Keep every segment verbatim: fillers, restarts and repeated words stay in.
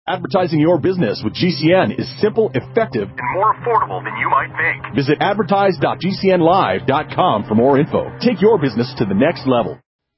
Advertising your business with G C N is simple, effective, and more affordable than you might think. Visit advertise dot g c n live dot com for more info. Take your business to the next level.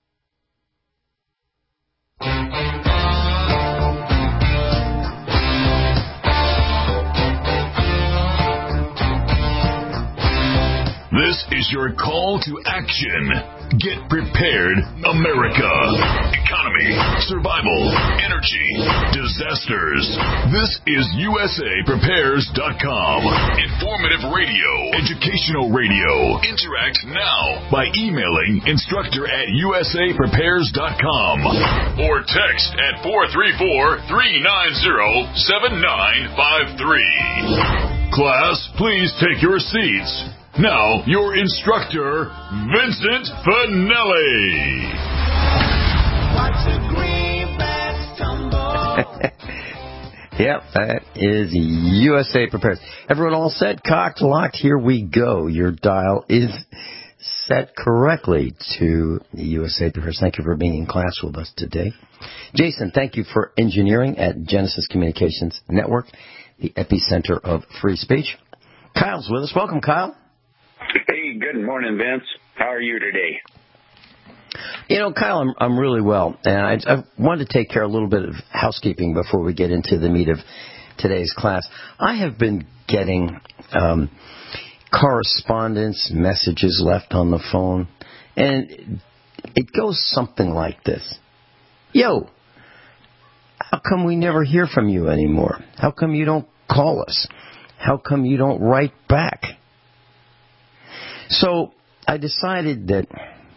This is your call to action. Get prepared, America. Economy, survival, energy, disasters. This is U S A Prepares dot com. Informative radio, educational radio. Interact now by emailing instructor at U S A Prepares dot com or text at four three four, three nine zero, seven nine five three. Class, please take your seats. Now, your instructor, Vincent Finelli. Watch the greenbacks tumble. Yep, that is U S A Prepares. Everyone all set, cocked, locked, here we go. Your dial is set correctly to U S A Prepares. Thank you for being in class with us today. Jason, thank you for engineering at Genesis Communications Network, the epicenter of free speech. Kyle's with us. Welcome, Kyle. Hey, good morning, Vince. How are you today? You know, Kyle, I'm, I'm really well. And I, I wanted to take care of a little bit of housekeeping before we get into the meat of today's class. I have been getting um, correspondence, messages left on the phone, and it goes something like this. Yo, how come we never hear from you anymore? How come you don't call us? How come you don't write back? So I decided that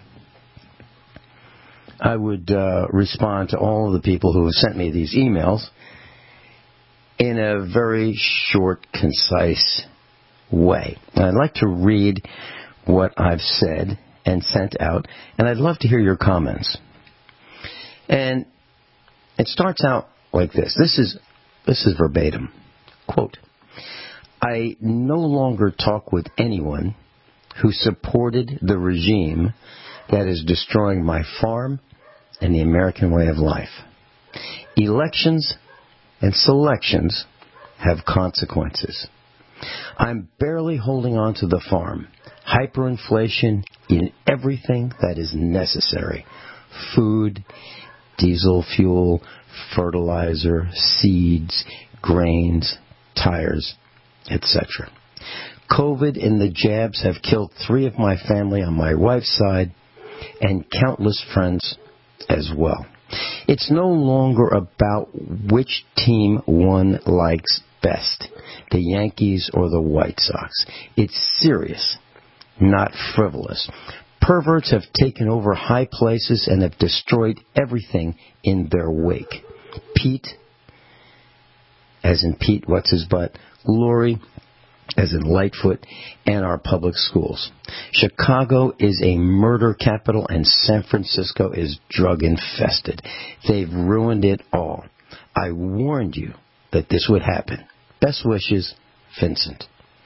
I would uh, respond to all of the people who have sent me these emails in a very short, concise way. And I'd like to read what I've said and sent out, and I'd love to hear your comments. And it starts out like this. This is this is verbatim. Quote, I no longer talk with anyone who supported the regime that is destroying my farm and the American way of life. Elections and selections have consequences. I'm barely holding on to the farm. Hyperinflation in everything that is necessary. Food, diesel fuel, fertilizer, seeds, grains, tires, et cetera. COVID and the jabs have killed three of my family on my wife's side and countless friends as well. It's no longer about which team one likes best, the Yankees or the White Sox. It's serious, not frivolous. Perverts have taken over high places and have destroyed everything in their wake. Pete, as in Pete, what's his butt, Lori, as in Lightfoot, and our public schools. Chicago is a murder capital, and San Francisco is drug-infested. They've ruined it all. I warned you that this would happen. Best wishes, Vincent.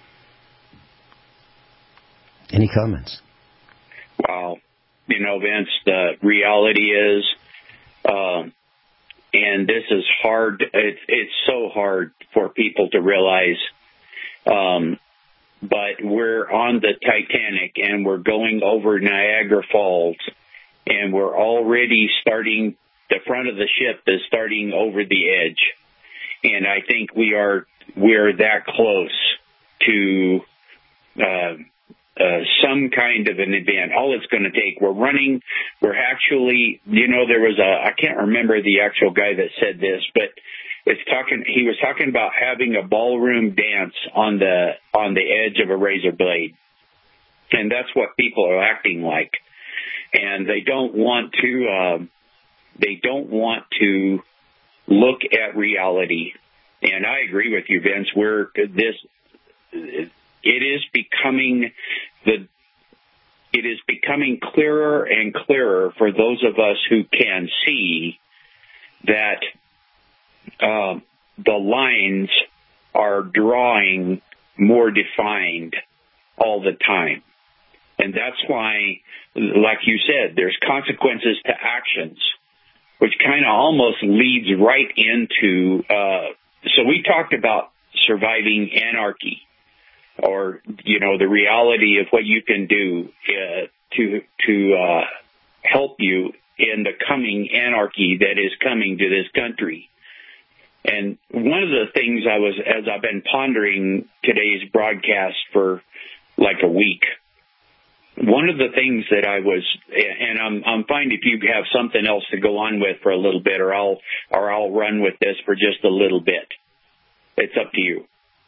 Any comments? Well, you know, Vince, the reality is, um, and this is hard, it's, it's so hard for people to realize, Um, but we're on the Titanic and we're going over Niagara Falls and we're already starting, the front of the ship is starting over the edge. And I think we are, we're that close to, uh, uh, some kind of an event. All it's going to take, we're running, we're actually, you know, there was a, I can't remember the actual guy that said this, but It's talking. He was talking about having a ballroom dance on the on the edge of a razor blade, and that's what people are acting like. And they don't want to. Uh, they don't want to look at reality. And I agree with you, Vince. We're this. It is becoming the. It is becoming clearer and clearer for those of us who can see that. Uh, the lines are drawing more defined all the time. And that's why, like you said, there's consequences to actions. which kind of almost leads right into, uh, so we talked about surviving anarchy, or, you know, the reality of what you can do uh, to to uh, help you in the coming anarchy that is coming to this country. And one of the things I was, as I've been pondering today's broadcast for like a week, one of the things that I was, and I'm I'm fine if you have something else to go on with for a little bit, or I'll or I'll run with this for just a little bit. It's up to you.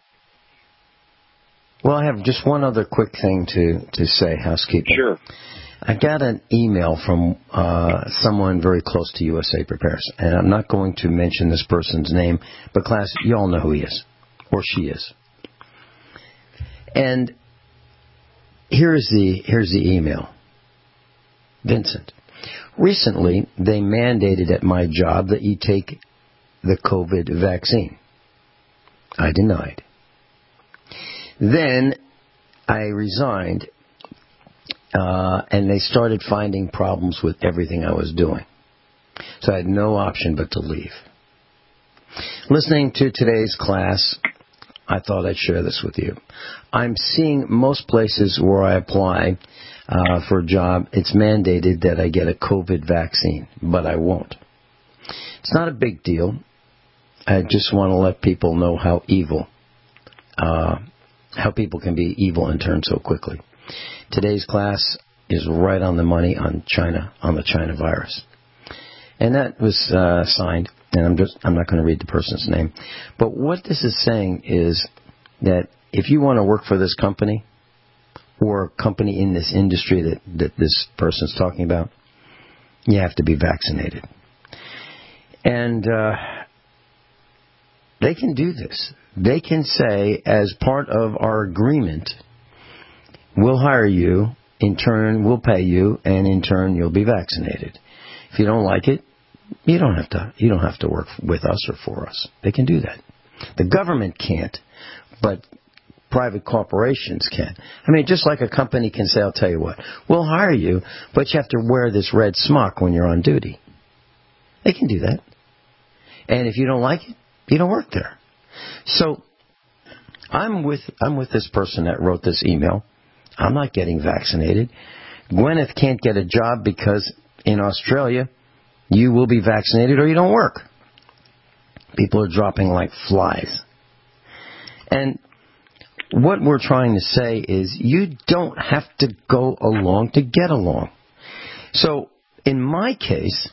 Well, I have just one other quick thing to, to say, housekeeping. Sure. I got an email from uh, someone very close to U S A Prepares, and I'm not going to mention this person's name, but class, you all know who he is, or she is. And here's the here's the email. Vincent, recently they mandated at my job that you take the COVID vaccine. I denied. Then I resigned, uh, and they started finding problems with everything I was doing. So I had no option but to leave. Listening to today's class, I thought I'd share this with you. I'm seeing most places where I apply uh, for a job, it's mandated that I get a COVID vaccine, but I won't. It's not a big deal. I just want to let people know how evil uh how people can be evil and turn so quickly. Today's class is right on the money on China, on the China virus. And that was uh, signed, and I'm just I'm not going to read the person's name. But what this is saying is that if you want to work for this company, or a company in this industry that, that this person's talking about, you have to be vaccinated. And uh, they can do this. They can say, as part of our agreement, we'll hire you, in turn we'll pay you, and in turn you'll be vaccinated. If you don't like it, you don't have to you don't have to work with us or for us. They can do that. The government can't, but private corporations can. I mean, just like a company can say, I'll tell you what, we'll hire you, but you have to wear this red smock when you're on duty. They can do that. And if you don't like it, you don't work there. So I'm with I'm with this person that wrote this email. I'm not getting vaccinated. Gwyneth can't get a job because in Australia you will be vaccinated or you don't work. People are dropping like flies. And what we're trying to say is you don't have to go along to get along. So in my case,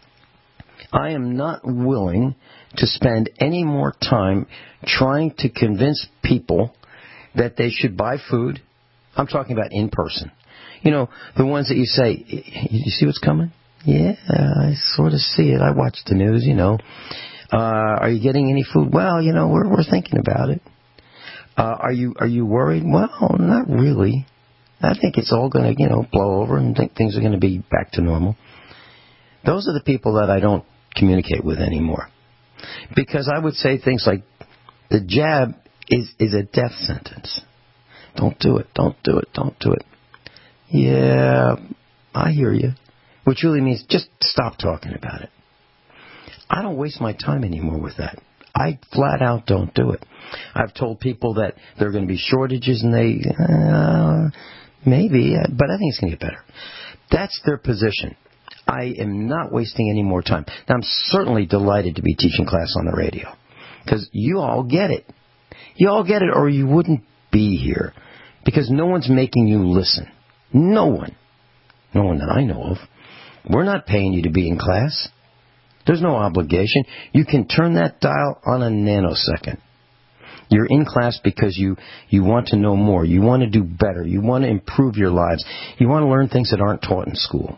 I am not willing to spend any more time trying to convince people that they should buy food. I'm talking about in person. You know, the ones that you say, you see what's coming? Yeah, I sort of see it. I watch the news, you know. Uh, are you getting any food? Well, you know, we're we're thinking about it. Uh, are you are you worried? Well, not really. I think it's all going to, you know, blow over and think things are going to be back to normal. Those are the people that I don't communicate with anymore. Because I would say things like, the jab is, is a death sentence. Don't do it, don't do it, don't do it. Yeah, I hear you. Which really means just stop talking about it. I don't waste my time anymore with that. I flat out don't do it. I've told people that there are going to be shortages and they, uh, maybe, but I think it's going to get better. That's their position. I am not wasting any more time. Now, I'm certainly delighted to be teaching class on the radio, because you all get it. You all get it, or you wouldn't be here, because no one's making you listen. No one. No one that I know of. We're not paying you to be in class. There's no obligation. You can turn that dial on a nanosecond. You're in class because you, you want to know more. You want to do better. You want to improve your lives. You want to learn things that aren't taught in school.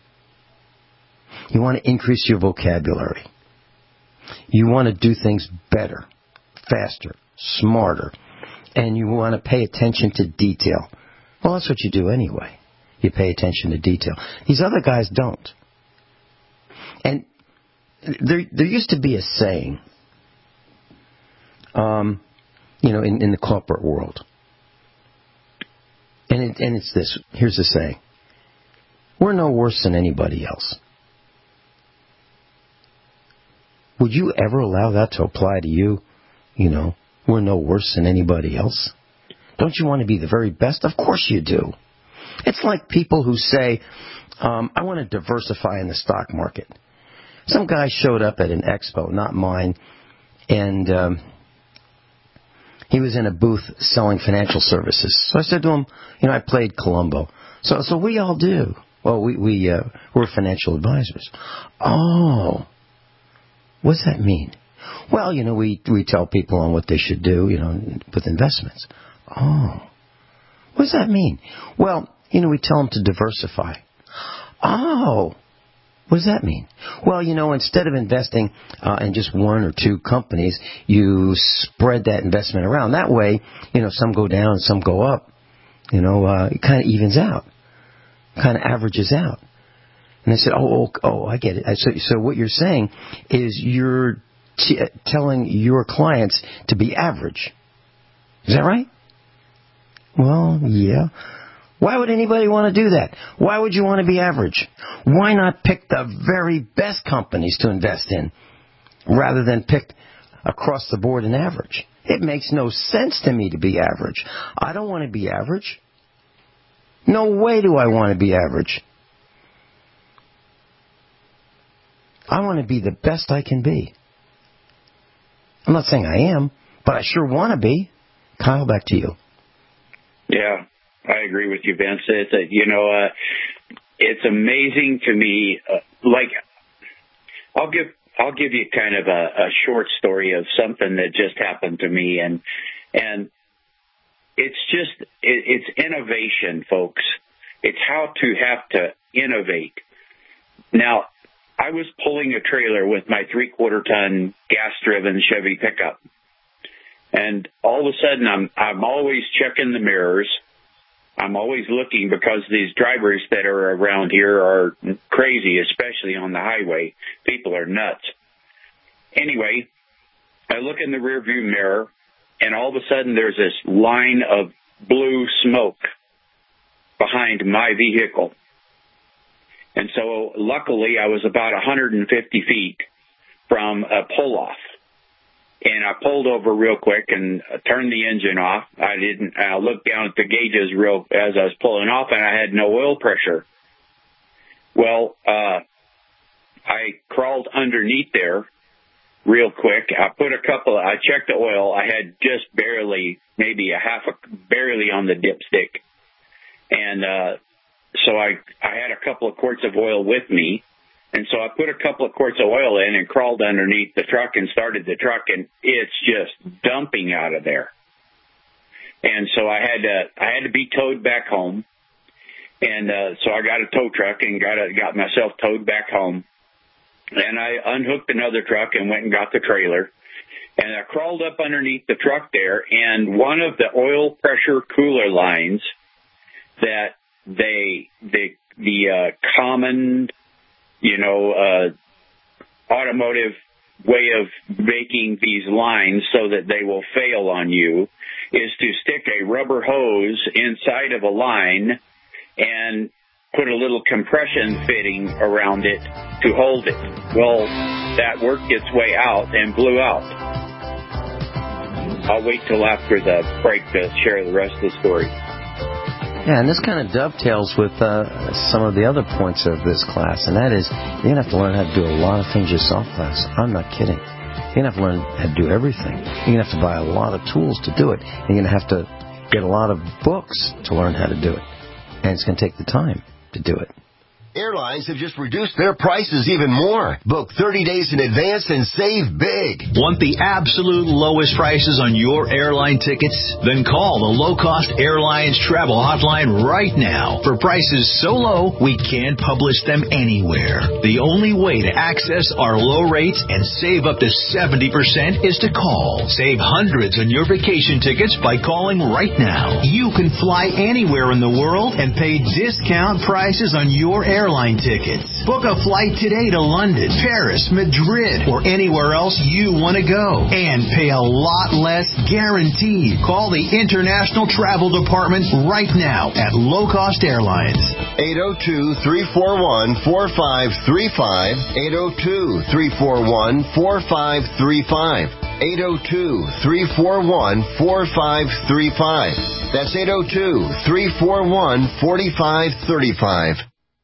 You want to increase your vocabulary. You want to do things better, faster, smarter. And you want to pay attention to detail. Well, that's what you do anyway. You pay attention to detail. These other guys don't. And there there used to be a saying, um, you know, in, in the corporate world. And, it, and it's this. Here's the saying. We're no worse than anybody else. would you ever allow that to apply to you? You know, we're no worse than anybody else. Don't you want to be the very best? Of course you do. It's like people who say, um, I want to diversify in the stock market. Some guy showed up at an expo, not mine, and um, he was in a booth selling financial services. So I said to him, you know, I played Columbo. So, so we all do. Well, we, we, uh, we're financial advisors. Oh, what does that mean? Well, you know, we, we tell people on what they should do, you know, with investments. Oh, what does that mean? Well, you know, we tell them to diversify. Oh, what does that mean? Well, you know, instead of investing uh, in just one or two companies, you spread that investment around. That way, you know, some go down and some go up. You know, uh, it kind of evens out, kind of averages out. And I said, oh, oh, oh I get it. I, so, so what you're saying is you're t- telling your clients to be average. Is that right? Well, yeah. Why would anybody want to do that? Why would you want to be average? Why not pick the very best companies to invest in rather than pick across the board an average? It makes no sense to me to be average. I don't want to be average. No way do I want to be average. I want to be the best I can be. I'm not saying I am, but I sure want to be. Kyle, back to you. Yeah, I agree with you, Vince. It's a, you know, uh, it's amazing to me. Uh, like, I'll give I'll give you kind of a, a short story of something that just happened to me, and and it's just it, it's innovation, folks. It's how to have to innovate. Now, I was pulling a trailer with my three-quarter ton gas-driven Chevy pickup. And all of a sudden, I'm I'm always checking the mirrors. I'm always looking because these drivers that are around here are crazy, especially on the highway. People are nuts. Anyway, I look in the rearview mirror, and all of a sudden, there's this line of blue smoke behind my vehicle. And so, luckily, I was about one hundred fifty feet from a pull-off. And I pulled over real quick and turned the engine off. I didn't. I looked down at the gauges real as I was pulling off, and I had no oil pressure. Well, uh, I crawled underneath there real quick. I put a couple. I checked the oil. I had just barely, maybe a half, a, barely on the dipstick, and uh, so I I had a couple of quarts of oil with me. And so I put a couple of quarts of oil in and crawled underneath the truck and started the truck, and it's just dumping out of there. And so I had to I had to be towed back home, and uh, so I got a tow truck and got a, got myself towed back home. And I unhooked another truck and went and got the trailer, and I crawled up underneath the truck there, and one of the oil pressure cooler lines that they they the uh, common you know, uh, automotive way of making these lines so that they will fail on you is to stick a rubber hose inside of a line and put a little compression fitting around it to hold it. Well, that worked its way out and blew out. I'll wait till after the break to share the rest of the story. Yeah, and this kind of dovetails with uh, some of the other points of this class, and that is you're going to have to learn how to do a lot of things yourself, class. I'm not kidding. You're going to have to learn how to do everything. You're going to have to buy a lot of tools to do it. You're going to have to get a lot of books to learn how to do it, and it's going to take the time to do it. Airlines have just reduced their prices even more. Book thirty days in advance and save big. Want the absolute lowest prices on your airline tickets? Then call the Low Cost Airlines Travel Hotline right now. For prices so low, we can't publish them anywhere. The only way to access our low rates and save up to seventy percent is to call. Save hundreds on your vacation tickets by calling right now. You can fly anywhere in the world and pay discount prices on your airline Airline tickets. Book a flight today to London, Paris, Madrid, or anywhere else you want to go. And pay a lot less guaranteed. Call the International Travel Department right now at Low Cost Airlines. eight oh two, three four one, four five three five, eight oh two, three four one, four five three five, eight oh two, three four one, four five three five. That's eight oh two, three four one, four five three five.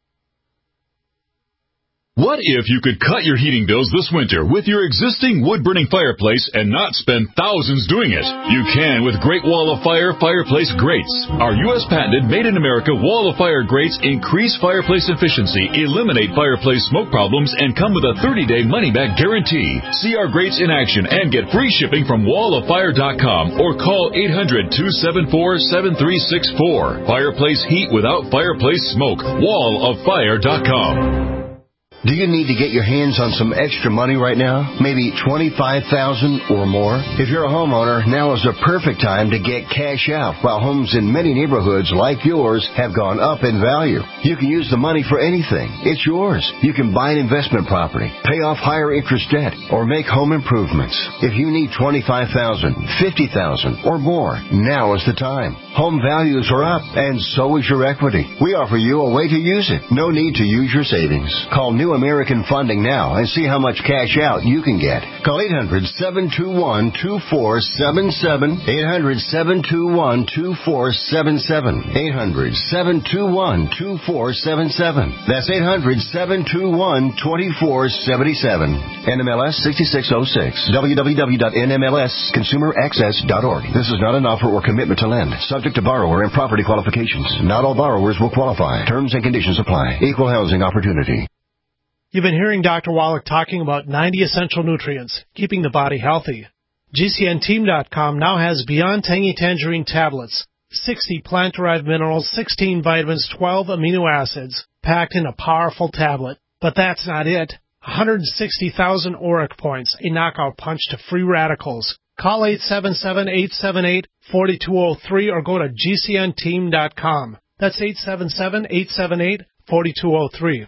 What if you could cut your heating bills this winter with your existing wood-burning fireplace and not spend thousands doing it? You can with Great Wall of Fire fireplace grates. Our U S patented made-in-America Wall of Fire grates increase fireplace efficiency, eliminate fireplace smoke problems, and come with a thirty-day money-back guarantee. See our grates in action and get free shipping from wall of fire dot com or call eight hundred, two seven four, seven three six four. Fireplace heat without fireplace smoke. wall of fire dot com. Do you need to get your hands on some extra money right now? Maybe twenty-five thousand dollars or more? If you're a homeowner, now is the perfect time to get cash out while homes in many neighborhoods like yours have gone up in value. You can use the money for anything. It's yours. You can buy an investment property, pay off higher interest debt, or make home improvements. If you need twenty-five thousand dollars, fifty thousand dollars or more, now is the time. Home values are up, and so is your equity. We offer you a way to use it. No need to use your savings. Call New American Funding now and see how much cash out you can get. Call eight hundred, seven two one, two four seven seven, eight hundred, seven two one, two four seven seven, eight hundred, seven two one, two four seven seven. That's eight hundred, seven two one, two four seven seven. N M L S sixty-six oh six. w w w dot n m l s consumer access dot org. This is not an offer or commitment to lend. Subject to borrower and property qualifications. Not all borrowers will qualify. Terms and conditions apply. Equal housing opportunity. You've been hearing Doctor Wallach talking about ninety essential nutrients, keeping the body healthy. G C N team dot com now has Beyond Tangy Tangerine tablets, sixty plant-derived minerals, sixteen vitamins, twelve amino acids, packed in a powerful tablet. But that's not it. one hundred sixty thousand auric points, a knockout punch to free radicals. Call eight seven seven, eight seven eight, four two zero three or go to G C N team dot com. That's eight seven seven, eight seven eight, four two zero three.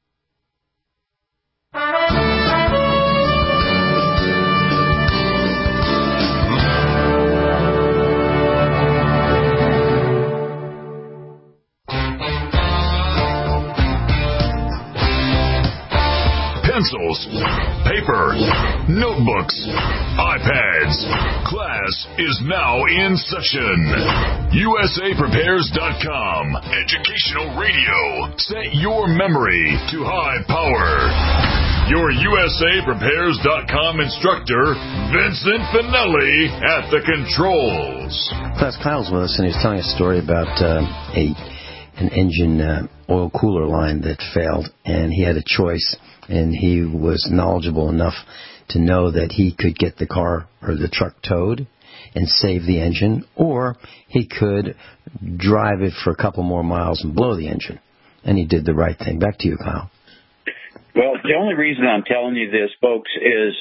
Pencils, paper, notebooks, iPads. Class is now in session. U S A Prepares dot com. Educational radio. Set your memory to high power. Your U S A Prepares dot com instructor, Vincent Finelli, at the controls. Class Kyle's with us, and he's telling a story about uh, a an engine uh, oil cooler line that failed, and he had a choice. And he was knowledgeable enough to know that he could get the car or the truck towed and save the engine, or he could drive it for a couple more miles and blow the engine. And he did the right thing. Back to you, Kyle. Well, the only reason I'm telling you this, folks, is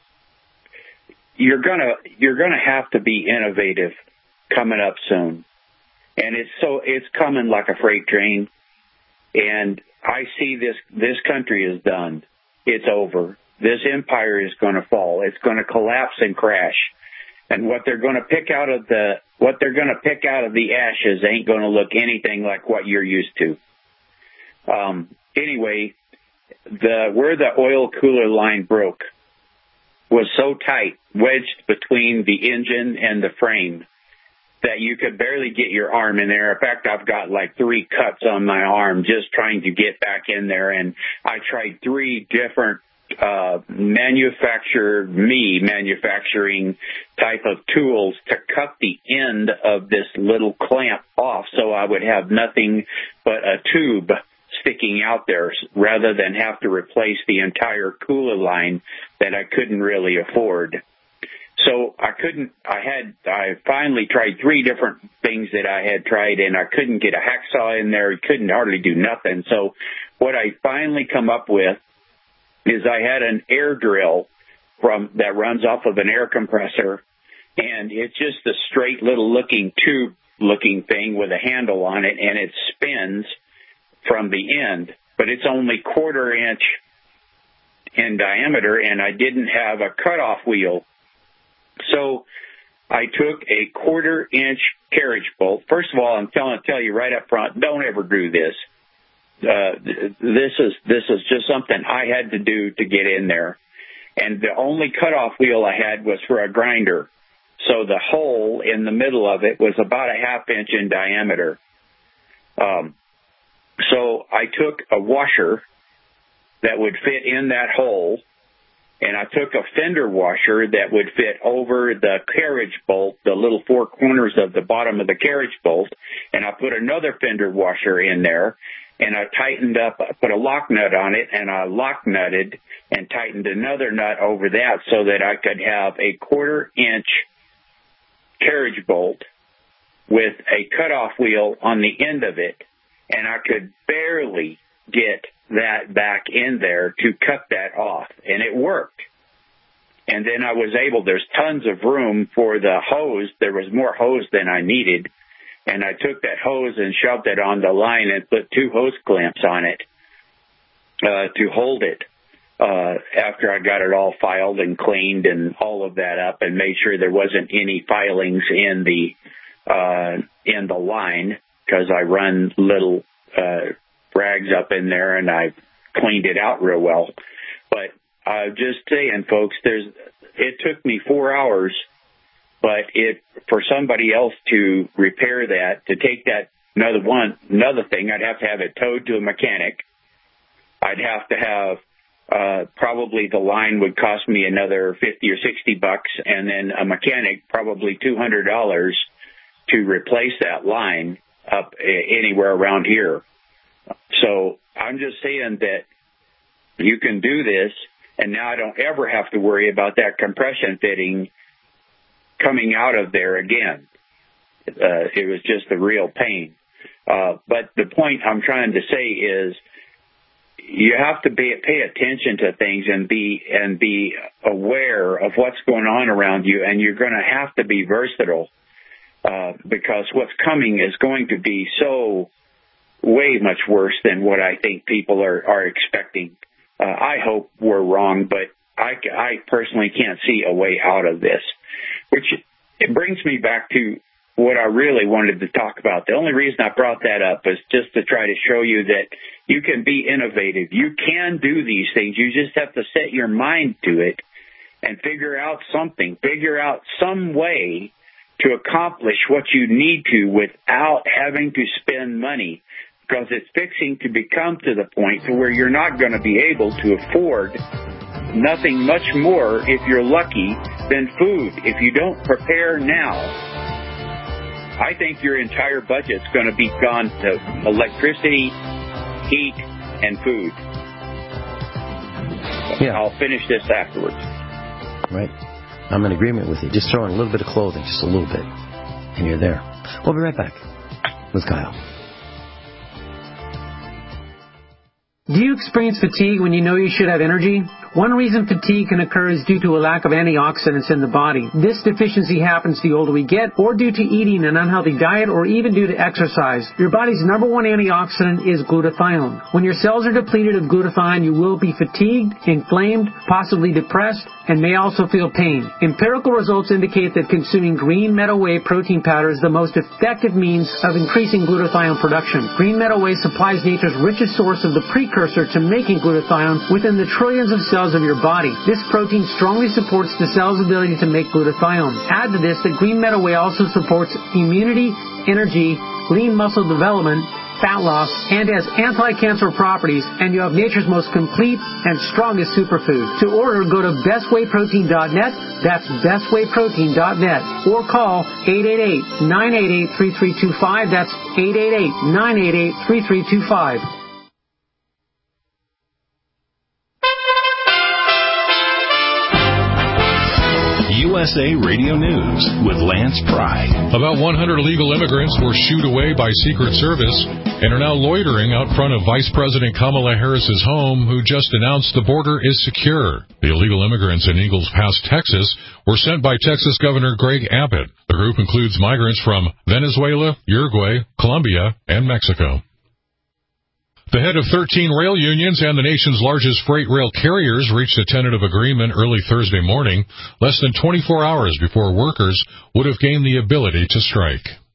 you're gonna you're gonna have to be innovative coming up soon, and it's so it's coming like a freight train, and I see this, this country is done. It's over. This empire is going to fall. It's going to collapse and crash. And what they're going to pick out of the, what they're going to pick out of the ashes ain't going to look anything like what you're used to. Um, anyway, the, where the oil cooler line broke was so tight, wedged between the engine and the frame, that you could barely get your arm in there. In fact, I've got like three cuts on my arm just trying to get back in there. And I tried three different uh manufacturer, me manufacturing type of tools to cut the end of this little clamp off so I would have nothing but a tube sticking out there rather than have to replace the entire cooler line that I couldn't really afford. So I couldn't, I had, I finally tried three different things that I had tried, and I couldn't get a hacksaw in there. Couldn't hardly do nothing. So what I finally come up with is I had an air drill from that runs off of an air compressor, and it's just a straight little looking tube looking thing with a handle on it, and it spins from the end, but it's only quarter inch in diameter, and I didn't have a cutoff wheel. So I took a quarter-inch carriage bolt. First of all, I'm telling tell you right up front, don't ever do this. uh, this is this is just something I had to do to get in there. And the only cutoff wheel I had was for a grinder. So the hole in the middle of it was about a half inch in diameter. Um, so I took a washer that would fit in that hole, and I took a fender washer that would fit over the carriage bolt, the little four corners of the bottom of the carriage bolt, and I put another fender washer in there, and I tightened up, I put a lock nut on it, and I lock nutted and tightened another nut over that so that I could have a quarter inch carriage bolt with a cutoff wheel on the end of it, and I could barely get that back in there to cut that off, and it worked. And then I was able, there's tons of room for the hose. There was more hose than I needed, and I took that hose and shoved it on the line and put two hose clamps on it uh, to hold it uh, after I got it all filed and cleaned and all of that up and made sure there wasn't any filings in the uh, in the line, because I run little uh rags up in there, and I've cleaned it out real well. But uh, just saying, folks, there's it took me four hours, but it for somebody else to repair that, to take that another one, another thing, I'd have to have it towed to a mechanic. I'd have to have uh, probably the line would cost me another fifty or sixty bucks, and then a mechanic probably two hundred dollars to replace that line up anywhere around here. So I'm just saying that you can do this, and now I don't ever have to worry about that compression fitting coming out of there again. Uh, it was just a real pain. Uh, but the point I'm trying to say is you have to be, pay attention to things and be and be aware of what's going on around you, and you're going to have to be versatile uh, because what's coming is going to be so way much worse than what I think people are, are expecting. Uh, I hope we're wrong, but I, I personally can't see a way out of this, which it brings me back to what I really wanted to talk about. The only reason I brought that up is just to try to show you that you can be innovative. You can do these things. You just have to set your mind to it and figure out something, figure out some way to accomplish what you need to without having to spend money. Because it's fixing to become to the point to where you're not going to be able to afford nothing much more, if you're lucky, than food. If you don't prepare now, I think your entire budget's going to be gone to electricity, heat, and food. Yeah. I'll finish this afterwards. Right. I'm in agreement with you. Just throw in a little bit of clothing, just a little bit, and you're there. We'll be right back with Kyle. Do you experience fatigue when you know you should have energy? One reason fatigue can occur is due to a lack of antioxidants in the body. This deficiency happens the older we get, or due to eating an unhealthy diet, or even due to exercise. Your body's number one antioxidant is glutathione. When your cells are depleted of glutathione, you will be fatigued, inflamed, possibly depressed, and may also feel pain. Empirical results indicate that consuming green meadow whey protein powder is the most effective means of increasing glutathione production. Green meadow whey supplies nature's richest source of the precursor to making glutathione within the trillions of cells of your body. This protein strongly supports the cell's ability to make glutathione. Add to this that green meadow whey also supports immunity, energy, lean muscle development, fat loss, and has anti-cancer properties, and you have nature's most complete and strongest superfood. To order, go to best whey protein dot net, that's best whey protein dot net, or call eight eight eight, nine eight eight, three three two five, that's eight eight eight, nine eight eight, three three two five. U S A Radio News with Lance Pry. About one hundred illegal immigrants were shooed away by Secret Service and are now loitering out front of Vice President Kamala Harris's home, who just announced the border is secure. The illegal immigrants in Eagles Pass, Texas, were sent by Texas Governor Greg Abbott. The group includes migrants from Venezuela, Uruguay, Colombia, and Mexico. The head of thirteen rail unions and the nation's largest freight rail carriers reached a tentative agreement early Thursday morning, less than twenty-four hours before workers would have gained the ability to strike.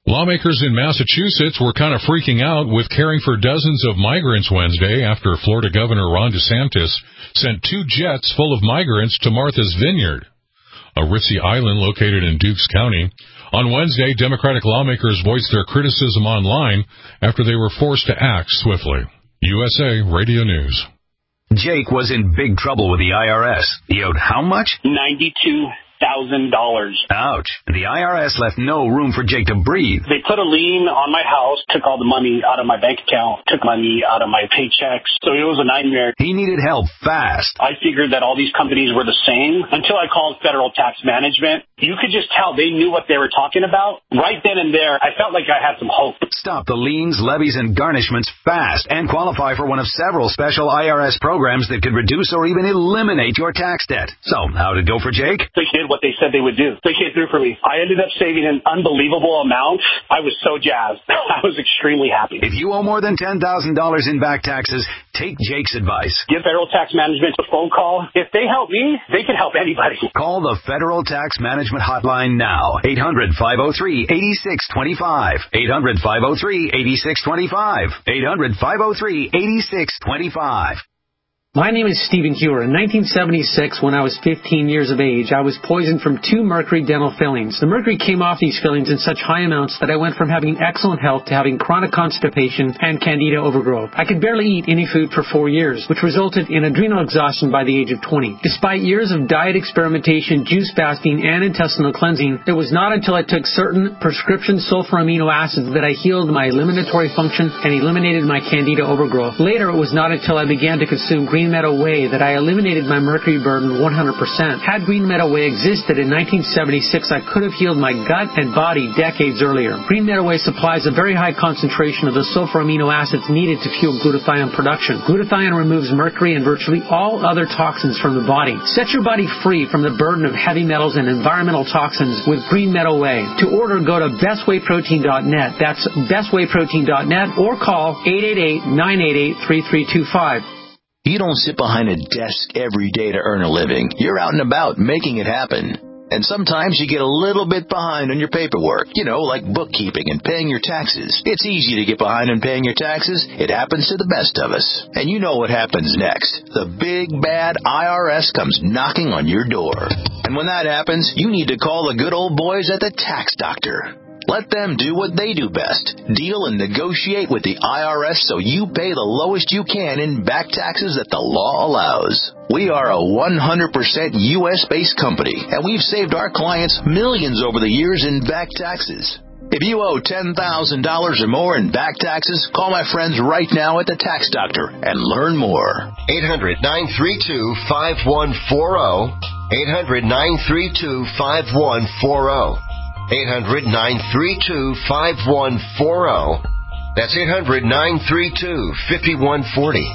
Lawmakers in Massachusetts were kind of freaking out with caring for dozens of migrants Wednesday after Florida Governor Ron DeSantis sent two jets full of migrants to Martha's Vineyard, a ritzy island located in Dukes County. On Wednesday, Democratic lawmakers voiced their criticism online after they were forced to act swiftly. U S A Radio News. Jake was in big trouble with the I R S. He owed how much? ninety-two thousand dollars. Ouch. The I R S left no room for Jake to breathe. They put a lien on my house, took all the money out of my bank account, took money out of my paychecks. So it was a nightmare. He needed help fast. I figured that all these companies were the same until I called Federal Tax Management. You could just tell they knew what they were talking about. Right then and there, I felt like I had some hope. Stop the liens, levies, and garnishments fast and qualify for one of several special I R S programs that could reduce or even eliminate your tax debt. So, how'd it go for Jake? They did what they said they would do. They came through for me. I ended up saving an unbelievable amount. I was so jazzed. I was extremely happy. If you owe more than ten thousand dollars in back taxes, take Jake's advice. Give Federal Tax Management a phone call. If they help me, they can help anybody. Call the Federal Tax Management Hotline now. eight hundred, five oh three, eight six two five. eight hundred, five oh three, eight six two five. eight hundred, five oh three, eight six two five. My name is Stephen Hewer. In nineteen seventy-six, when I was fifteen years of age, I was poisoned from two mercury dental fillings. The mercury came off these fillings in such high amounts that I went from having excellent health to having chronic constipation and candida overgrowth. I could barely eat any food for four years, which resulted in adrenal exhaustion by the age of twenty. Despite years of diet experimentation, juice fasting, and intestinal cleansing, it was not until I took certain prescription sulfur amino acids that I healed my eliminatory function and eliminated my candida overgrowth. Later, it was not until I began to consume green Green Meadow Whey that I eliminated my mercury burden one hundred percent. Had Green Meadow Whey existed in nineteen seventy-six, I could have healed my gut and body decades earlier. Green Meadow Whey supplies a very high concentration of the sulfur amino acids needed to fuel glutathione production. Glutathione removes mercury and virtually all other toxins from the body. Set your body free from the burden of heavy metals and environmental toxins with Green Meadow Whey. To order, go to best way protein dot net. That's best way protein dot net or call eight eight eight, nine eight eight, three three two five. You don't sit behind a desk every day to earn a living. You're out and about making it happen. And sometimes you get a little bit behind on your paperwork, you know, like bookkeeping and paying your taxes. It's easy to get behind on paying your taxes. It happens to the best of us. And you know what happens next. The big, bad I R S comes knocking on your door. And when that happens, you need to call the good old boys at the Tax Doctor. Let them do what they do best. Deal and negotiate with the I R S so you pay the lowest you can in back taxes that the law allows. We are a one hundred percent U S-based company, and we've saved our clients millions over the years in back taxes. If you owe ten thousand dollars or more in back taxes, call my friends right now at the Tax Doctor and learn more. eight hundred, nine three two, five one four zero. eight hundred, nine three two, five one four zero. eight hundred, nine three two, five one four zero. That's eight hundred, nine three two, five one four zero.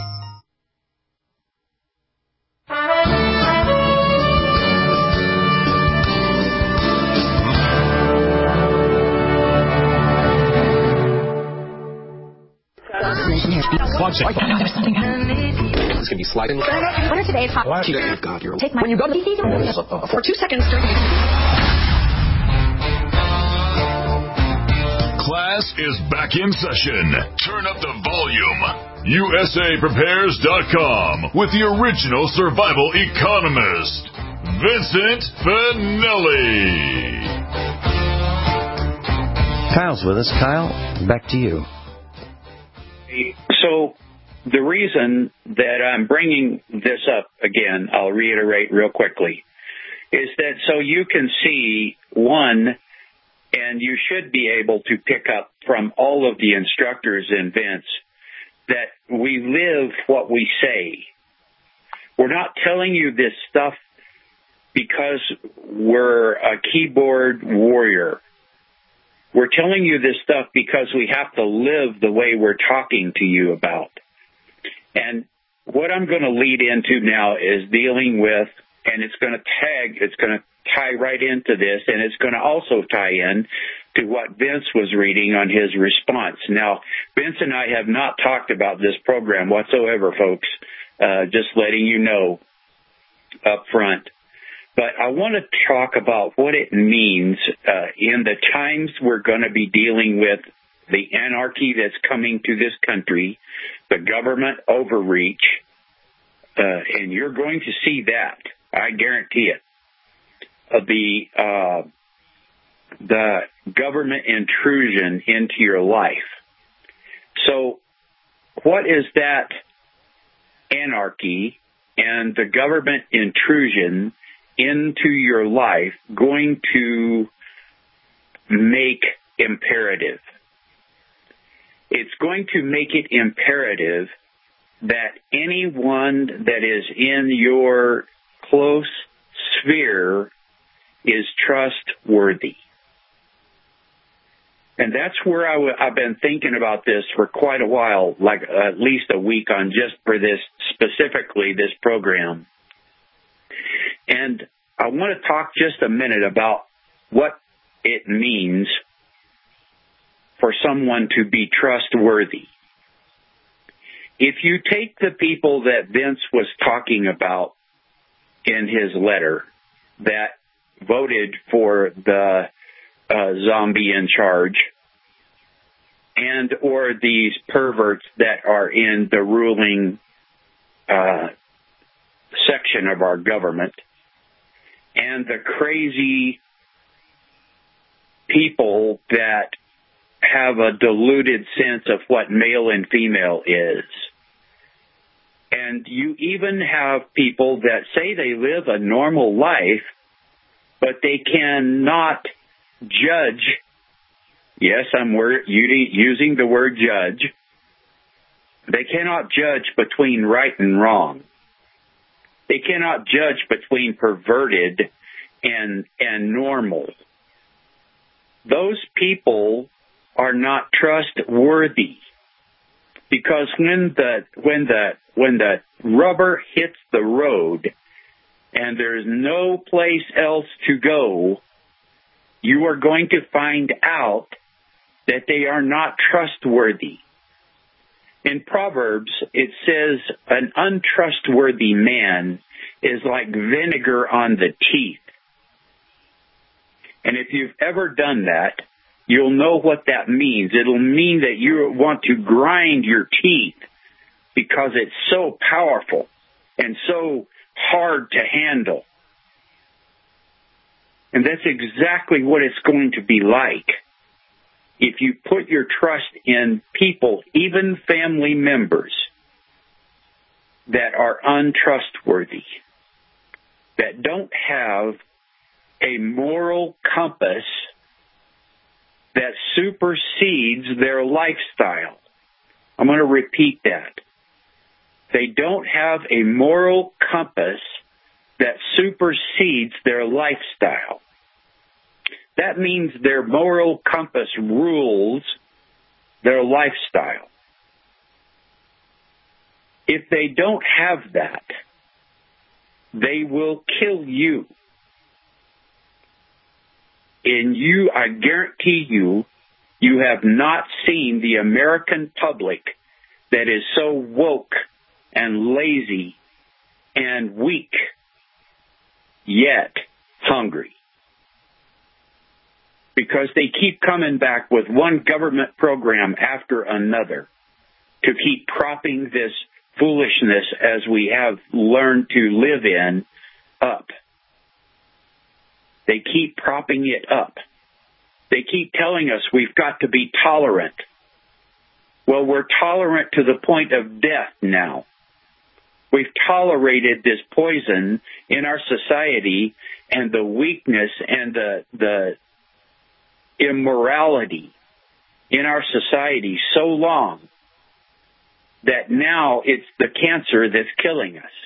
It's going to be sliding. What are today's hot? Well, you've got your... Take my... When you go to the... For two seconds during... Class is back in session. Turn up the volume. U S A Prepares dot com with the original survival economist, Vincent Finelli. Kyle's with us. Kyle, back to you. So the reason that I'm bringing this up again, I'll reiterate real quickly, is that so you can see, one, and you should be able to pick up from all of the instructors in Vince, that we live what we say. We're not telling you this stuff because we're a keyboard warrior. We're telling you this stuff because we have to live the way we're talking to you about. And what I'm going to lead into now is dealing with, and it's going to tag, it's going to tie right into this, and it's going to also tie in to what Vince was reading on his response. Now, Vince and I have not talked about this program whatsoever, folks, uh, just letting you know up front. But I want to talk about what it means uh, in the times we're going to be dealing with the anarchy that's coming to this country, the government overreach, uh, and you're going to see that. I guarantee it. Uh, the uh, the government intrusion into your life. So, what is that anarchy and the government intrusion into your life going to make imperative? It's going to make it imperative that anyone that is in your close sphere is trustworthy. And that's where I w- I've been thinking about this for quite a while, like uh, at least a week on just for this, specifically this program. And I want to talk just a minute about what it means for someone to be trustworthy. If you take the people that Vince was talking about in his letter that voted for the uh, zombie in charge, and or these perverts that are in the ruling uh, section of our government, and the crazy people that have a diluted sense of what male and female is. And you even have people that say they live a normal life, but they cannot judge. Yes, I'm word, using the word judge. They cannot judge between right and wrong. They cannot judge between perverted and and normal. Those people are not trustworthy, because when the when the when the rubber hits the road and there's no place else to go, you are going to find out that they are not trustworthy. In Proverbs, it says an untrustworthy man is like vinegar on the teeth. And if you've ever done that, you'll know what that means. It'll mean that you want to grind your teeth because it's so powerful and so hard to handle. And that's exactly what it's going to be like if you put your trust in people, even family members, that are untrustworthy, that don't have a moral compass that supersedes their lifestyle. I'm going to repeat that. They don't have a moral compass that supersedes their lifestyle. That means their moral compass rules their lifestyle. If they don't have that, they will kill you. And you, I guarantee you, you have not seen the American public that is so woke and lazy and weak, yet hungry. Because they keep coming back with one government program after another to keep propping this foolishness as we have learned to live in up. They keep propping it up. They keep telling us we've got to be tolerant. Well, we're tolerant to the point of death now. We've tolerated this poison in our society and the weakness and the the immorality in our society so long that now it's the cancer that's killing us.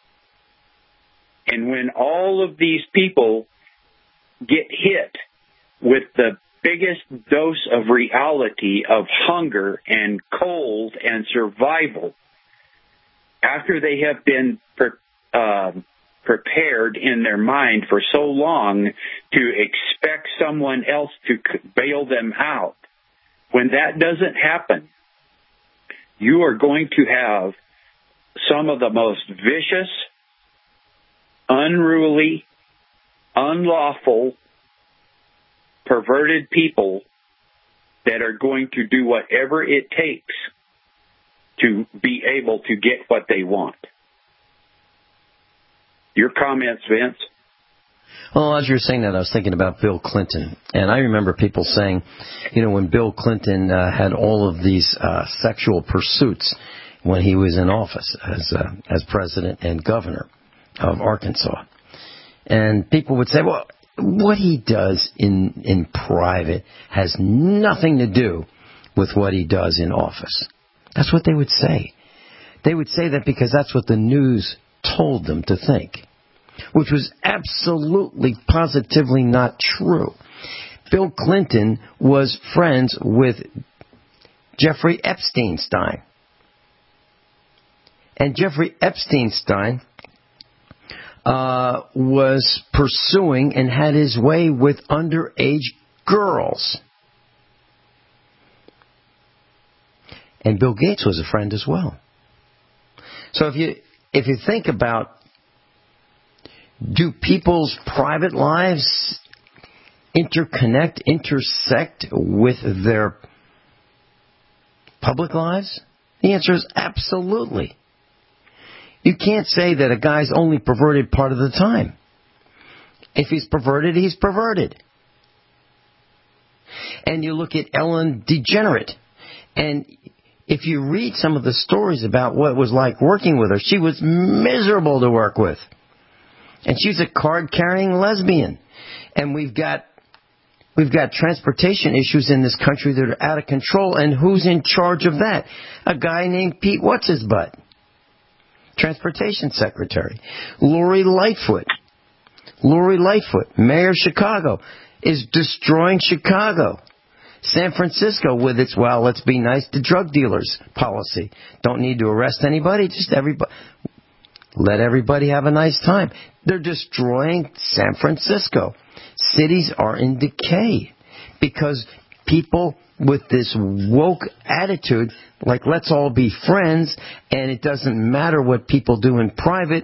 And when all of these people get hit with the biggest dose of reality of hunger and cold and survival, after they have been pre- uh, prepared in their mind for so long to expect someone else to bail them out, when that doesn't happen, you are going to have some of the most vicious, unruly, unlawful, perverted people that are going to do whatever it takes to be able to get what they want. Your comments, Vince? Well, as you were saying that, I was thinking about Bill Clinton. And I remember people saying, you know, when Bill Clinton uh, had all of these uh, sexual pursuits when he was in office as uh, as president and governor of Arkansas. And people would say, well, what he does in in private has nothing to do with what he does in office. That's what they would say. They would say that because that's what the news told them to think, which was absolutely, positively not true. Bill Clinton was friends with Jeffrey Epstein. And Jeffrey Epstein uh, was pursuing and had his way with underage girls. And Bill Gates was a friend as well. So if you if you think about, do people's private lives interconnect, intersect with their public lives? The answer is absolutely. You can't say that a guy's only perverted part of the time. If he's perverted, he's perverted. And you look at Ellen DeGeneres, and if you read some of the stories about what it was like working with her, she was miserable to work with. And she's a card-carrying lesbian. And we've got we've got transportation issues in this country that are out of control. And who's in charge of that? A guy named Pete What's-His-Butt, Transportation Secretary. Lori Lightfoot. Lori Lightfoot, Mayor of Chicago, is destroying Chicago. San Francisco with its, well, let's be nice to drug dealers policy. Don't need to arrest anybody, just everybody. Let everybody have a nice time. They're destroying San Francisco. Cities are in decay because people with this woke attitude, like let's all be friends and it doesn't matter what people do in private,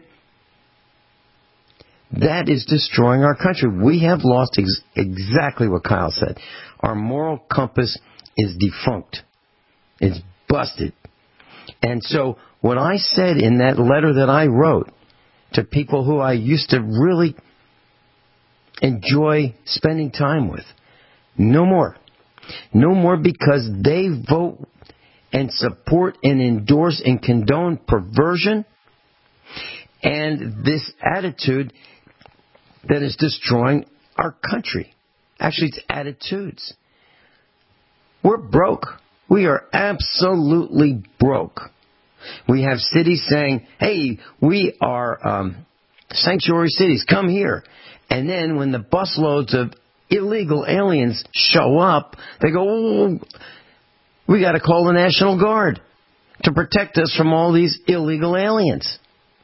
that is destroying our country. We have lost ex- exactly what Kyle said. Our moral compass is defunct. It's busted. And so when I said in that letter that I wrote to people who I used to really enjoy spending time with, no more. No more, because they vote and support and endorse and condone perversion and this attitude that is destroying our country. Actually, it's attitudes. We're broke. We are absolutely broke. We have cities saying, hey, we are um, sanctuary cities. Come here. And then when the busloads of illegal aliens show up, they go, oh, we got to call the National Guard to protect us from all these illegal aliens.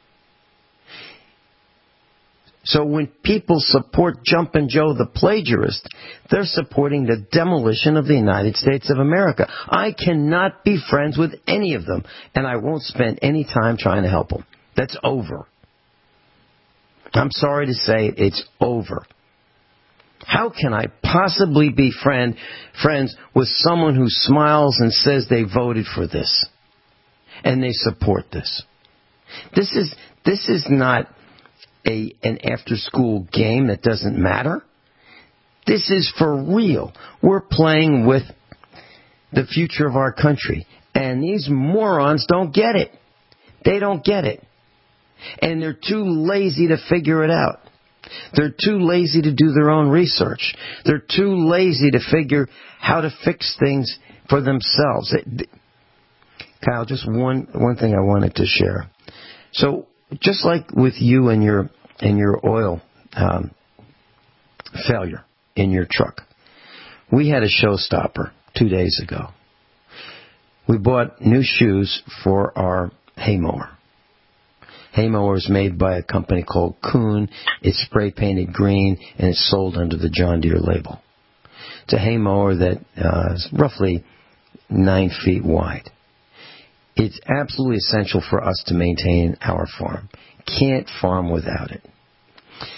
So when people support Jumpin' Joe the plagiarist, they're supporting the demolition of the United States of America. I cannot be friends with any of them, and I won't spend any time trying to help them. That's over. I'm sorry to say it, it's over. How can I possibly be friend friends with someone who smiles and says they voted for this and they support this? This is this is not a an after-school game that doesn't matter. This is for real. We're playing with the future of our country, and these morons don't get it. They don't get it, and they're too lazy to figure it out. They're too lazy to do their own research. They're too lazy to figure how to fix things for themselves. It, Kyle, just one one thing I wanted to share. So, just like with you and your and your oil um, failure in your truck, we had a showstopper two days ago. We bought new shoes for our hay mower. Hay mower is made by a company called Kuhn. It's spray painted green and it's sold under the John Deere label. It's a hay mower that uh, is roughly nine feet wide. It's absolutely essential for us to maintain our farm. Can't farm without it.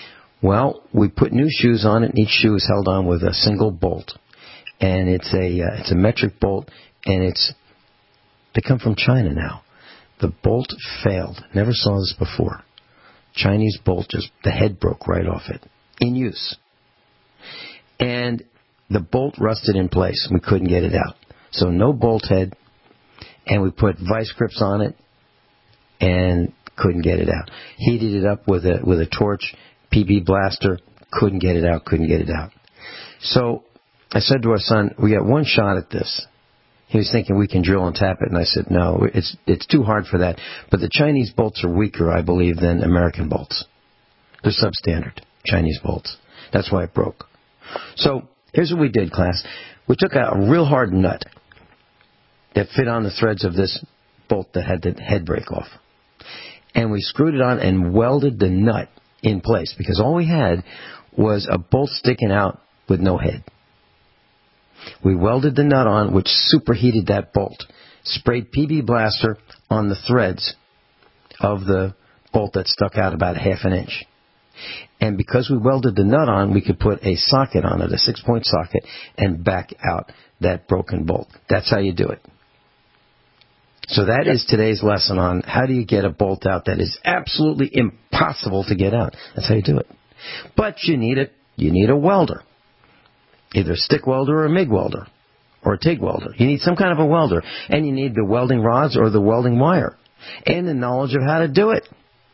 Well, we put new shoes on it, and each shoe is held on with a single bolt. And it's a uh, it's a metric bolt, and it's they come from China now. The bolt failed. Never saw this before. Chinese bolt, just the head broke right off it. In use. And the bolt rusted in place. We couldn't get it out. So no bolt head, and we put vice grips on it, and couldn't get it out. Heated it up with a with a torch, P B blaster, couldn't get it out, couldn't get it out. So I said to our son, we got one shot at this. He was thinking we can drill and tap it, and I said, no, it's it's too hard for that. But the Chinese bolts are weaker, I believe, than American bolts. They're substandard, Chinese bolts. That's why it broke. So here's what we did, class. We took a real hard nut that fit on the threads of this bolt that had the head break off. And we screwed it on and welded the nut in place, because all we had was a bolt sticking out with no head. We welded the nut on, which superheated that bolt. Sprayed P B blaster on the threads of the bolt that stuck out about a half an inch. And because we welded the nut on, we could put a socket on it, a six-point socket, and back out that broken bolt. That's how you do it. So that is today's lesson on how do you get a bolt out that is absolutely impossible to get out. That's how you do it. But you need a, you need a welder. Either a stick welder or a MIG welder or a TIG welder. You need some kind of a welder. And you need the welding rods or the welding wire and the knowledge of how to do it.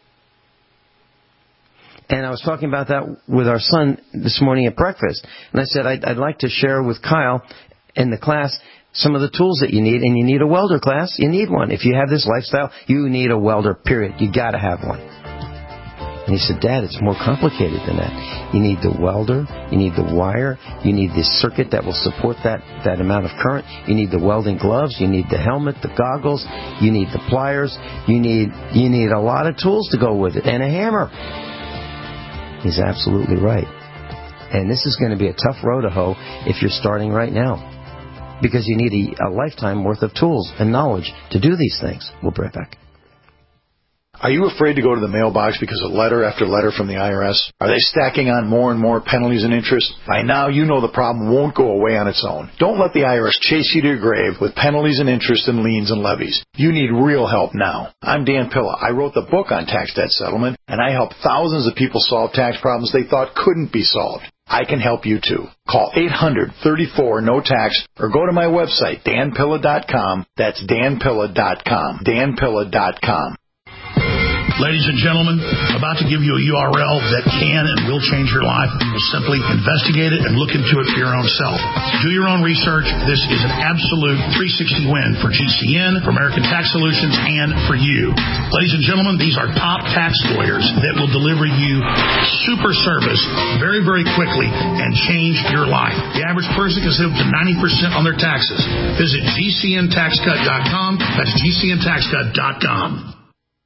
And I was talking about that with our son this morning at breakfast. And I said I'd, I'd like to share with Kyle and the class some of the tools that you need. And you need a welder, class. You need one. If you have this lifestyle, you need a welder, period. You got to have one. And he said, Dad, it's more complicated than that. You need the welder, you need the wire, you need the circuit that will support that, that amount of current, you need the welding gloves, you need the helmet, the goggles, you need the pliers, you need you need a lot of tools to go with it, and a hammer. He's absolutely right. And this is going to be a tough row to hoe if you're starting right now, because you need a, a lifetime worth of tools and knowledge to do these things. We'll be right back. Are you afraid to go to the mailbox because of letter after letter from the I R S? Are they stacking on more and more penalties and interest? By now, you know the problem won't go away on its own. Don't let the I R S chase you to your grave with penalties and interest and liens and levies. You need real help now. I'm Dan Pilla. I wrote the book on tax debt settlement, and I help thousands of people solve tax problems they thought couldn't be solved. I can help you too. Call eight hundred, thirty-four, no tax or go to my website, dan pilla dot com. That's dan pilla dot com. dan pilla dot com. Ladies and gentlemen, about to give you a U R L that can and will change your life. You'll simply investigate it and look into it for your own self. Do your own research. This is an absolute three sixty win for G C N, for American Tax Solutions, and for you. Ladies and gentlemen, these are top tax lawyers that will deliver you super service very, very quickly and change your life. The average person can save up to ninety percent on their taxes. Visit G C N tax cut dot com. That's G C N tax cut dot com.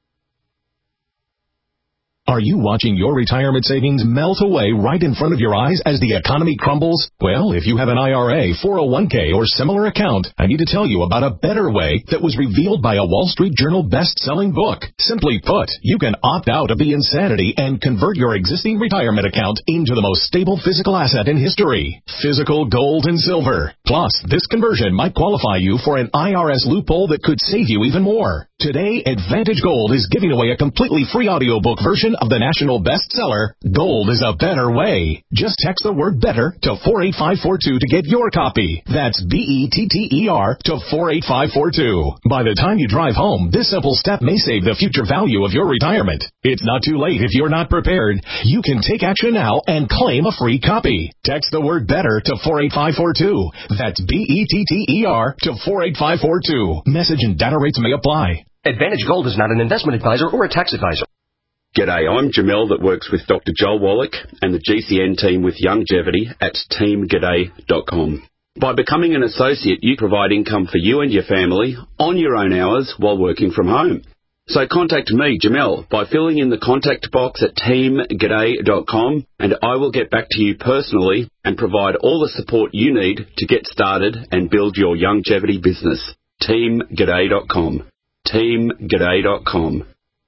Are you watching your retirement savings melt away right in front of your eyes as the economy crumbles? Well, if you have an I R A, four oh one k, or similar account, I need to tell you about a better way that was revealed by a Wall Street Journal best-selling book. Simply put, you can opt out of the insanity and convert your existing retirement account into the most stable physical asset in history, physical gold and silver. Plus, this conversion might qualify you for an I R S loophole that could save you even more. Today, Advantage Gold is giving away a completely free audiobook version of the national bestseller, Gold is a Better Way. Just text the word better to four eight five four two to get your copy. That's B E T T E R to four eight five four two. By the time you drive home, this simple step may save the future value of your retirement. It's not too late if you're not prepared. You can take action now and claim a free copy. Text the word better to four eight five four two. That's B E T T E R to four eight five four two. Message and data rates may apply. Advantage Gold is not an investment advisor or a tax advisor. G'day, I'm Jamel that works with Doctor Joel Wallach and the G C N team with Longevity at team g'day dot com. By becoming an associate, you provide income for you and your family on your own hours while working from home. So contact me, Jamel, by filling in the contact box at team g'day dot com, and I will get back to you personally and provide all the support you need to get started and build your longevity business. team g'day dot com. team g'day dot com.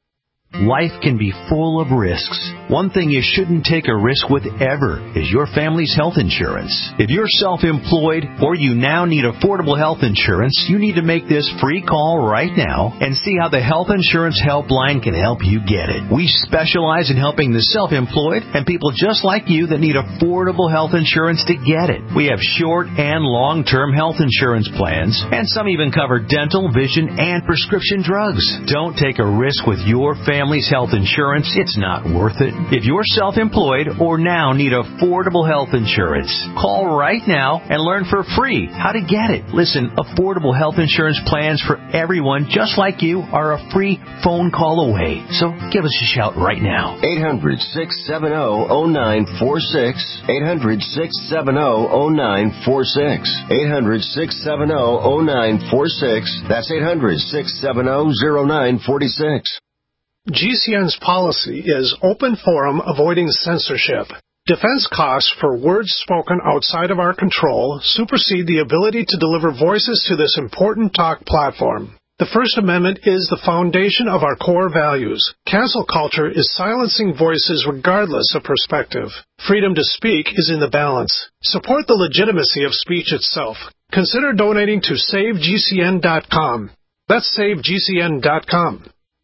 Life can be full of risks. One thing you shouldn't take a risk with ever is your family's health insurance. If you're self-employed or you now need affordable health insurance, you need to make this free call right now and see how the Health Insurance Helpline can help you get it. We specialize in helping the self-employed and people just like you that need affordable health insurance to get it. We have short and long-term health insurance plans, and some even cover dental, vision, and prescription drugs. Don't take a risk with your family. Family's health insurance, it's not worth it. If you're self-employed or now need affordable health insurance, call right now and learn for free how to get it. Listen, affordable health insurance plans for everyone just like you are a free phone call away. So give us a shout right now. eight hundred, six seven zero, zero nine four six. eight hundred, six seven zero, zero nine four six. eight hundred, six seven zero, zero nine four six. That's eight hundred, six seven zero, zero nine four six. G C N's policy is open forum, avoiding censorship. Defense costs for words spoken outside of our control supersede the ability to deliver voices to this important talk platform. The First Amendment is the foundation of our core values. Cancel culture is silencing voices regardless of perspective. Freedom to speak is in the balance. Support the legitimacy of speech itself. Consider donating to save G C N dot com. That's save G C N dot com.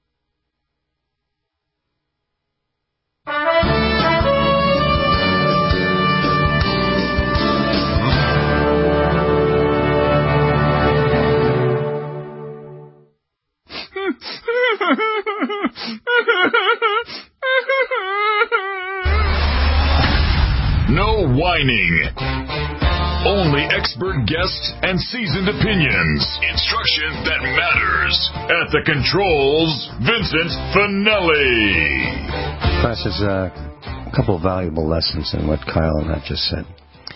No whining. Only expert guests and seasoned opinions. Instruction that matters. At the controls, Vincent Finelli. Class, there's a couple of valuable lessons in what Kyle and I just said.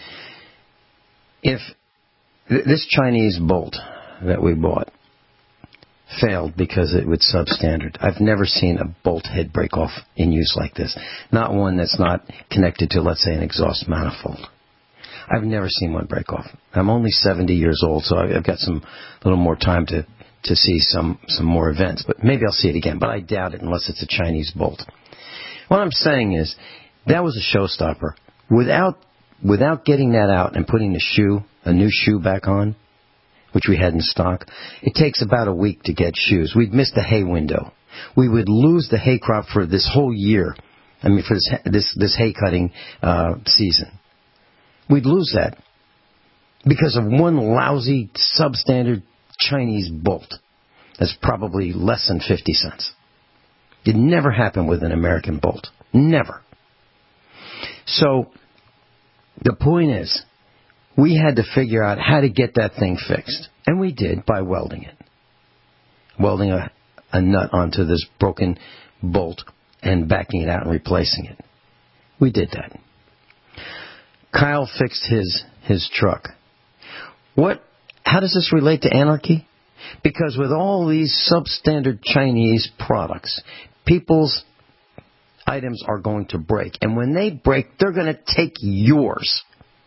If th- this Chinese bolt that we bought failed because it was substandard. I've never seen a bolt head break off in use like this. Not one that's not connected to, let's say, an exhaust manifold. I've never seen one break off. I'm only seventy years old, so I've got some little more time to, to see some, some more events. But maybe I'll see it again, but I doubt it unless it's a Chinese bolt. What I'm saying is, that was a showstopper. Without, without getting that out and putting the shoe, a new shoe back on, which we had in stock, it takes about a week to get shoes. We'd missed the hay window. We would lose the hay crop for this whole year. I mean, for this this, this hay cutting uh, season. We'd lose that because of one lousy, substandard Chinese bolt. That's probably less than fifty cents. It never happened with an American bolt. Never. So, the point is, we had to figure out how to get that thing fixed. And we did by welding it. Welding a, a nut onto this broken bolt and backing it out and replacing it. We did that. Kyle fixed his, his truck. What? How does this relate to anarchy? Because with all these substandard Chinese products, people's items are going to break. And when they break, they're going to take yours.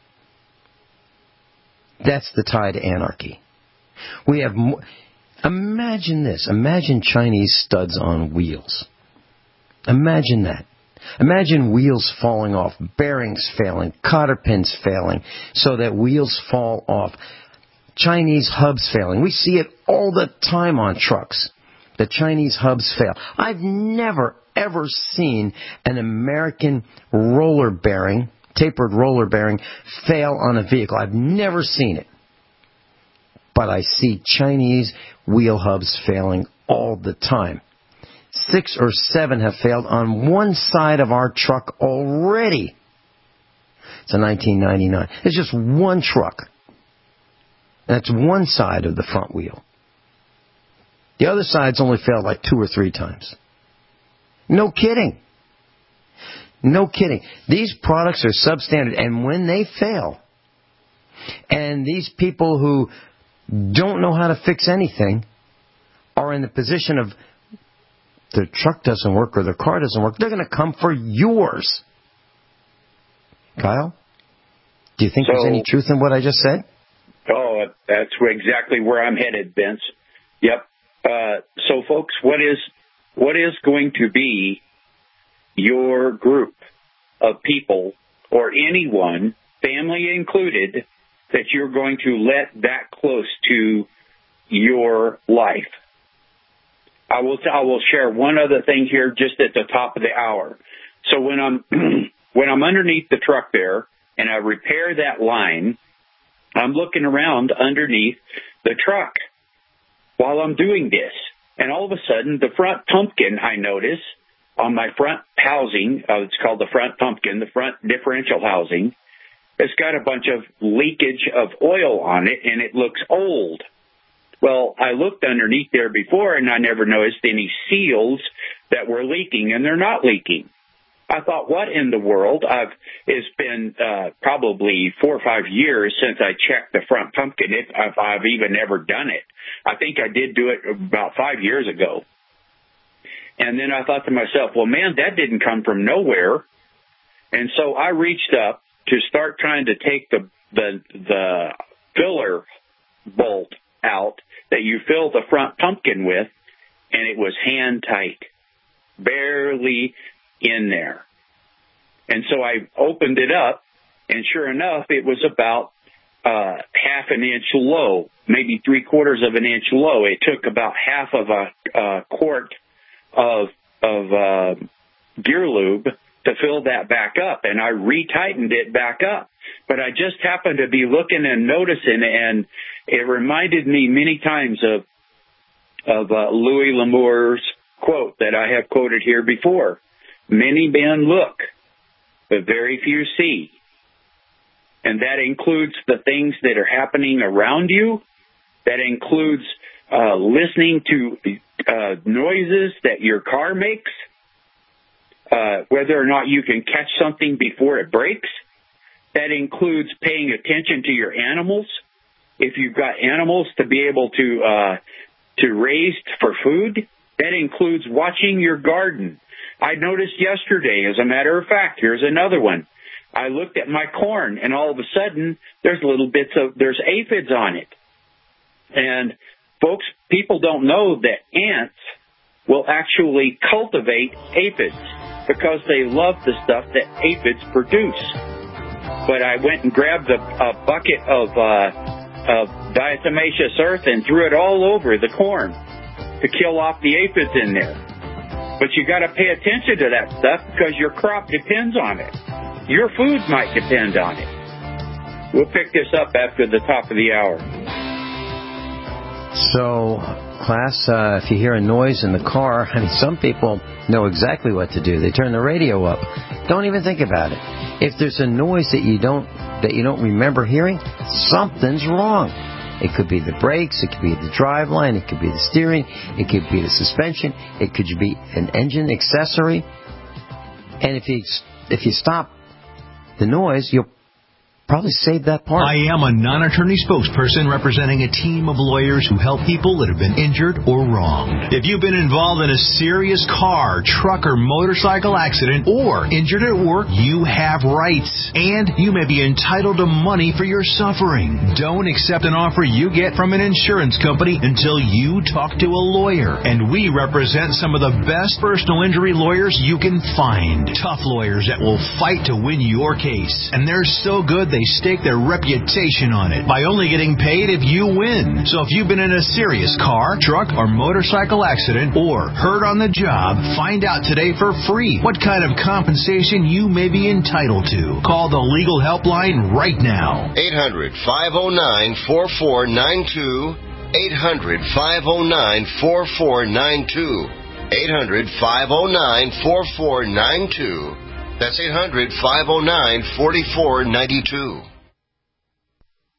That's the tie to anarchy. We have more. Imagine this. Imagine Chinese studs on wheels. Imagine that. Imagine wheels falling off, bearings failing, cotter pins failing, so that wheels fall off. Chinese hubs failing. We see it all the time on trucks. The Chinese hubs fail. I've never, ever seen an American roller bearing, tapered roller bearing, fail on a vehicle. I've never seen it. But I see Chinese wheel hubs failing all the time. Six or seven have failed on one side of our truck already. It's a nineteen ninety-nine. It's just one truck. That's one side of the front wheel. The other side's only failed like two or three times. No kidding. No kidding. These products are substandard, and when they fail, and these people who don't know how to fix anything are in the position of their truck doesn't work or their car doesn't work, they're going to come for yours. Kyle, do you think so, there's any truth in what I just said? Oh, that's exactly where I'm headed, Vince. Yep. Uh, so, folks, what is what is going to be your group of people or anyone, family included, that you're going to let that close to your life? I will I will share one other thing here just at the top of the hour. So when I'm when I'm underneath the truck there and I repair that line, I'm looking around underneath the truck while I'm doing this. And all of a sudden, the front pumpkin, I notice, on my front housing, uh, it's called the front pumpkin, the front differential housing, it's got a bunch of leakage of oil on it, and it looks old. Well, I looked underneath there before, and I never noticed any seals that were leaking, and they're not leaking. I thought, what in the world? I've It's been uh, probably four or five years since I checked the front pumpkin, if, if I've even ever done it. I think I did do it about five years ago. And then I thought to myself, well, man, that didn't come from nowhere. And so I reached up to start trying to take the the, the filler bolt out that you fill the front pumpkin with, and it was hand tight, barely in there. And so I opened it up, and sure enough, it was about uh, half an inch low, maybe three quarters of an inch low. It took about half of a uh, quart of of uh, gear lube to fill that back up, and I retightened it back up. But I just happened to be looking and noticing, and it reminded me many times of of uh, Louis L'Amour's quote that I have quoted here before. Many men look, but very few see. And that includes the things that are happening around you. That includes uh, listening to uh, noises that your car makes, uh, whether or not you can catch something before it breaks. That includes paying attention to your animals. If you've got animals to be able to uh, to raise for food, that includes watching your garden. I noticed yesterday, as a matter of fact, here's another one. I looked at my corn, and all of a sudden, there's little bits of, there's aphids on it. And, folks, people don't know that ants will actually cultivate aphids because they love the stuff that aphids produce. But I went and grabbed a, a bucket of, uh, of diatomaceous earth and threw it all over the corn to kill off the aphids in there. But you got to pay attention to that stuff because your crop depends on it. Your food might depend on it. We'll pick this up after the top of the hour. So, class, uh, if you hear a noise in the car, I mean, some people know exactly what to do. They turn the radio up. Don't even think about it. If there's a noise that you don't that you don't remember hearing, something's wrong. It could be the brakes, it could be the drive line, it could be the steering, it could be the suspension, it could be an engine accessory. And if you if you stop the noise, you'll probably save that part. I am a non-attorney spokesperson representing a team of lawyers who help people that have been injured or wronged. If you've been involved in a serious car, truck, or motorcycle accident or injured at work, you have rights, and you may be entitled to money for your suffering. Don't accept an offer you get from an insurance company until you talk to a lawyer, and we represent some of the best personal injury lawyers you can find. Tough lawyers that will fight to win your case, and they're so good they stake their reputation on it by only getting paid if you win. So if you've been in a serious car, truck, or motorcycle accident or hurt on the job, find out today for free what kind of compensation you may be entitled to. Call the legal helpline right now. eight hundred, five oh nine, four four nine two. eight hundred, five oh nine, four four nine two. eight hundred, five oh nine, four four nine two. That's eight hundred, five oh nine, four four nine two.